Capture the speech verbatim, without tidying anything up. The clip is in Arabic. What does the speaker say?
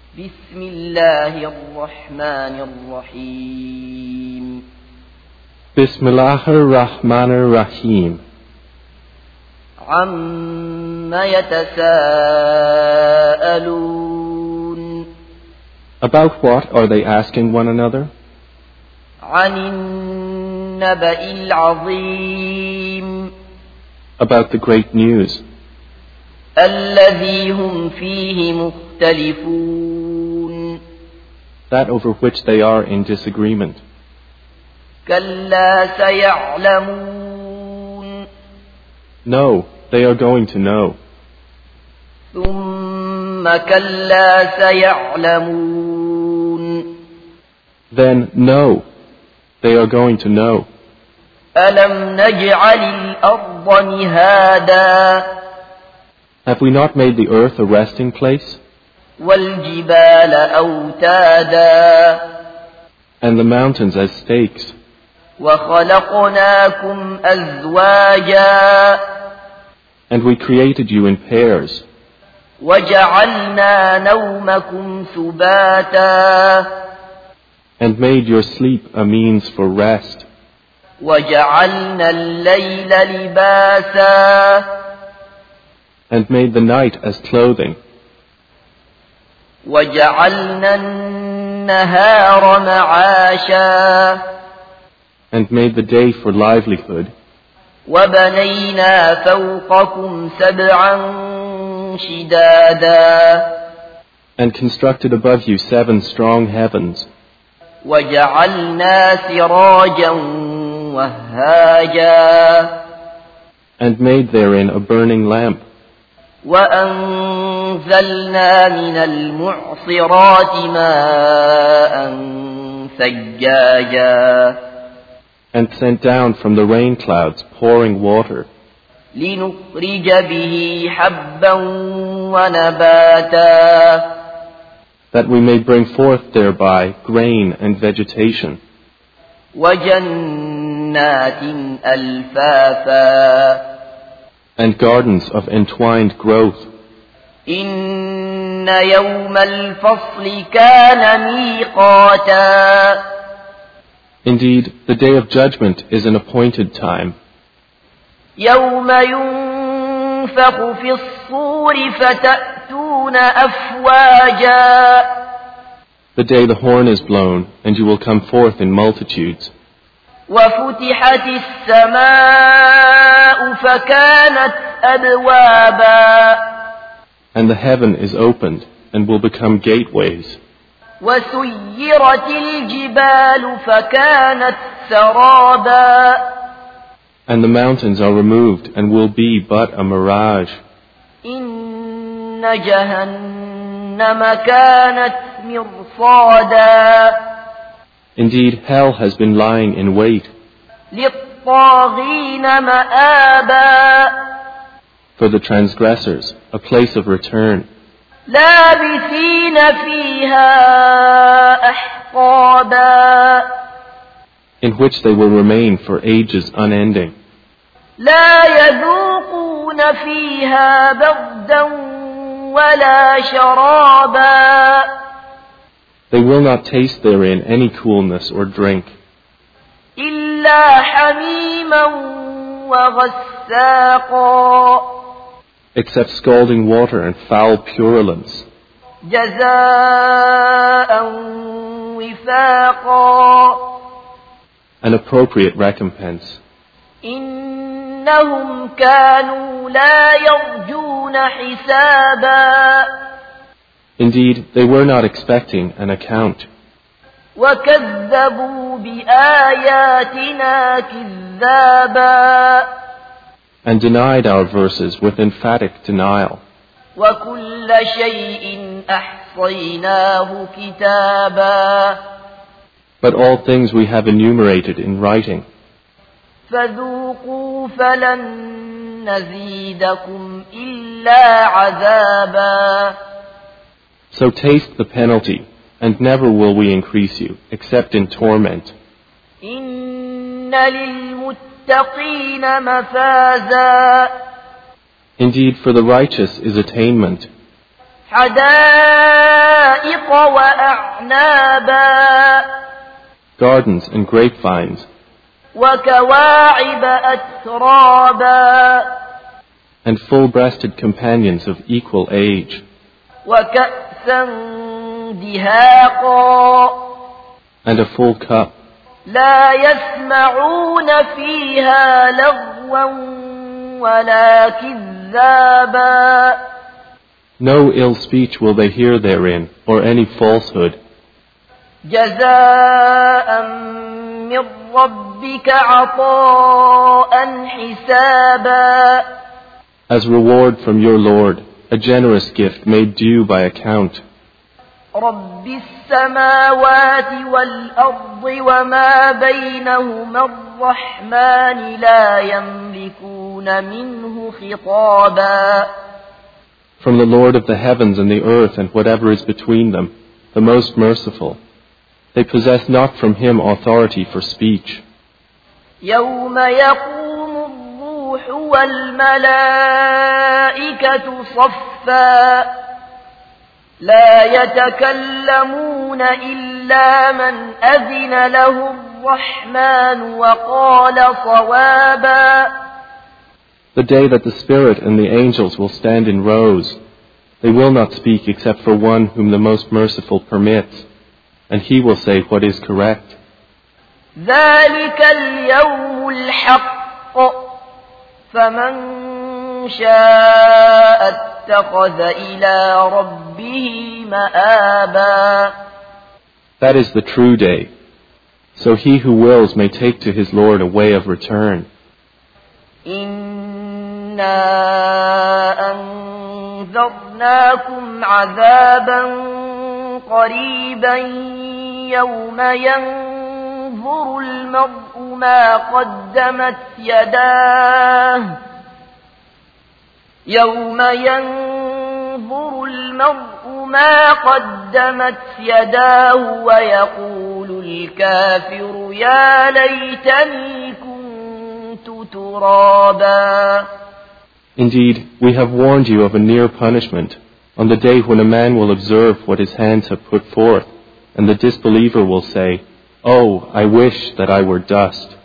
بسم الله الرحمن الرحيم بسم الله الرحمن الرحيم عَمَّ يتساءلون About what are they asking one another? عن النبأ العظيم About the great news الذي هم فيه مختلفون that over which they are in disagreement. كلا سيعلمون No, they are going to know. ثم كلا سيعلمون Then no, they are going to know. ألم نجعل الأرض مهادا Have we not made the earth a resting place, والجبال أوتادا and the mountains as stakes, وخلقناكم أزواجا and we created you in pairs, وجعلنا نومكم سباتا and made your sleep a means for rest, وجعلنا الليل لباسا and made the night as clothing, وجعلنا النهار معاشا and made the day for livelihood, وبنينا فوقكم سبعا شدادا and constructed above you seven strong heavens, وجعلنا سراجا وهاجا and made therein a burning lamp, وأنزلنا من المعصرات ماء ثجاجا and sent down from the rain clouds pouring water, لنخرج به حبا ونباتا that we may bring forth thereby grain and vegetation, وجنات ألفافا and gardens of entwined growth. إن يوم الفصل كان ميقاتا Indeed, the day of judgment is an appointed time, يوم ينفخ في الصور فتأتون أفواجا the day the horn is blown, and you will come forth in multitudes, وفتحت السماء فكانت أبوابا and the heaven is opened, and will become gateways, وسيرت الجبال فكانت سرابا and the mountains are removed, and will be but a mirage. إن جهنم كانت مرصادا Indeed, hell has been lying in wait للطاغين مآبا for the transgressors, a place of return, لابثين فيها أحقابا in which they will remain for ages unending. لا يذوقون فيها بردا ولا شرابا They will not taste therein any coolness or drink, إلا حميما وغساقا except scalding water and foul purulence, جزاء وفاقا an appropriate recompense. إنهم كانوا لا يرجون حسابا Indeed, they were not expecting an account, وكذبوا بآياتنا كذابا and denied our verses with emphatic denial. وكل شيء أحصيناه كتابا But all things we have enumerated in writing. فذوقوا فلن نزيدكم إلا عذابا So taste the penalty, and never will we increase you, except in torment. إن للمتقين مفازا Indeed, for the righteous is attainment, حدائق وأعنابا gardens and grapevines, وكواعب أترابا and full-breasted companions of equal age, وكأسا دهاقا and a full cup. لا يسمعون فيها لغوا ولا كذابا No ill speech will they hear therein, or any falsehood. جزاء من ربك عطاء حسابا As reward from your Lord, a generous gift made due by account. رب السماوات والأرض وما بينهما الرحمن لا يملكون منه خطابا From the Lord of the heavens and the earth and whatever is between them, the most merciful. They possess not from him authority for speech. يوم يقوم الروح والملائكة صفا لا يتكلمون إلا من أذن له الرحمن وقال صوابا The day that the Spirit and the angels will stand in rows, they will not speak except for one whom the most merciful permits, and he will say what is correct. ذلك اليوم الحق فمن شاء اتخذ إلى ربه مآبا That is the true day. So he who wills may take to his Lord a way of return. إنا أنذرناكم عذابا قريبا يوم ينظر المرء ما قدمت يداه يوم ينظر المرء ما قدمت يداه ويقول الكافر يا ليتني كنت ترابا Indeed, we have warned you of a near punishment on the day when a man will observe what his hands have put forth, and the disbeliever will say, "Oh, I wish that I were dust."